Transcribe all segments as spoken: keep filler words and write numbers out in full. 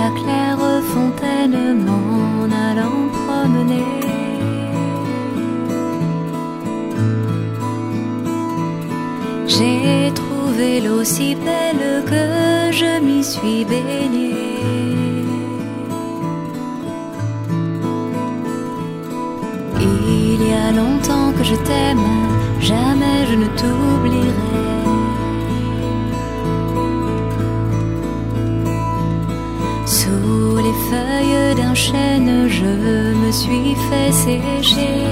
la claire fontaine m'en allant promener. J'ai trouvé l'eau si belle que je m'y suis baignée. Il y a longtemps que je t'aime, jamais je ne t'oublierai. Sous les feuilles d'un chêne, je me suis fait sécher.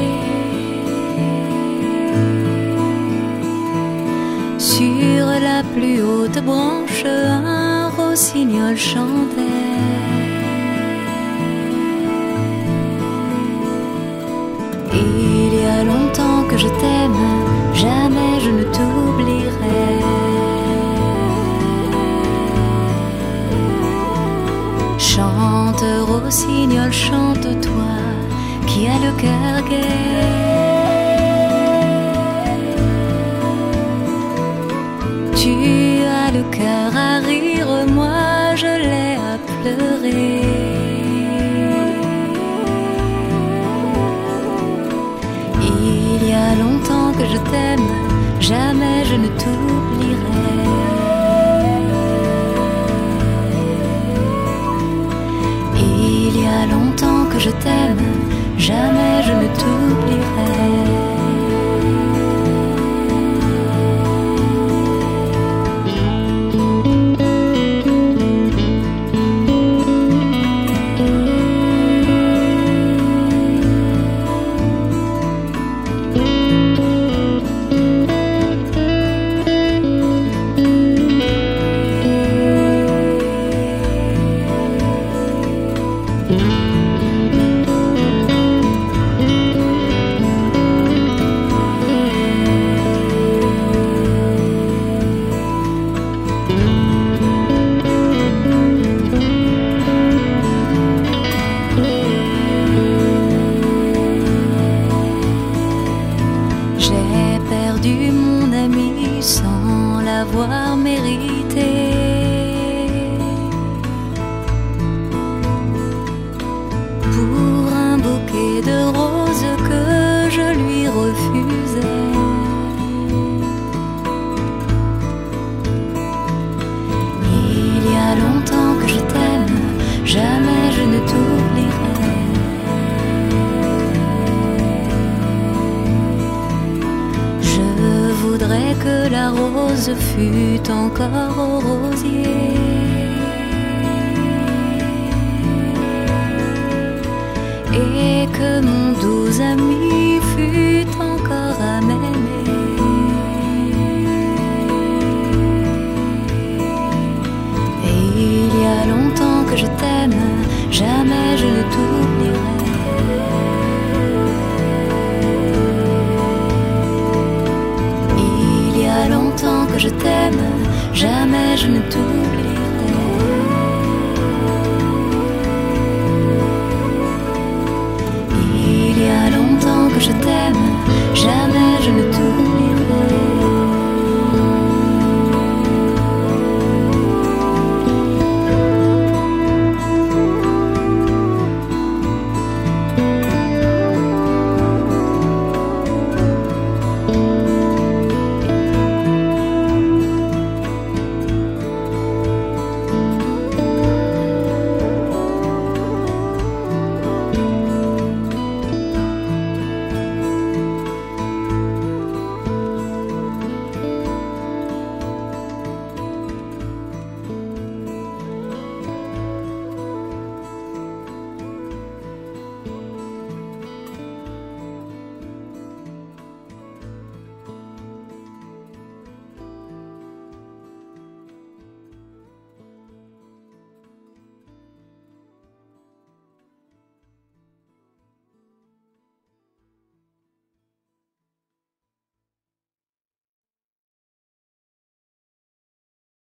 Sur la plus haute branche, un rossignol chantait. Il y a longtemps que je t'aime, jamais je ne t'oublierai. Chante, rossignol, chante-toi, qui a le cœur gai. Tu as le cœur à rire, moi je l'ai à pleurer. Il y a longtemps que je t'aime, jamais je ne t'oublierai. Il y a longtemps que je t'aime, jamais je ne t'oublierai. J'ai perdu mon ami sans l'avoir mérité. Pour un bouquet de roses que je lui refusais. Il y a longtemps que je t'aime, jamais je ne t'oublierai. Je voudrais que la rose fût encore au rosier. Et que mon doux ami fût encore à m'aimer. Et il y a longtemps que je t'aime, jamais je ne t'oublierai. Il y a longtemps que je t'aime, jamais je ne t'oublierai. Il y a longtemps que je t'aime, jamais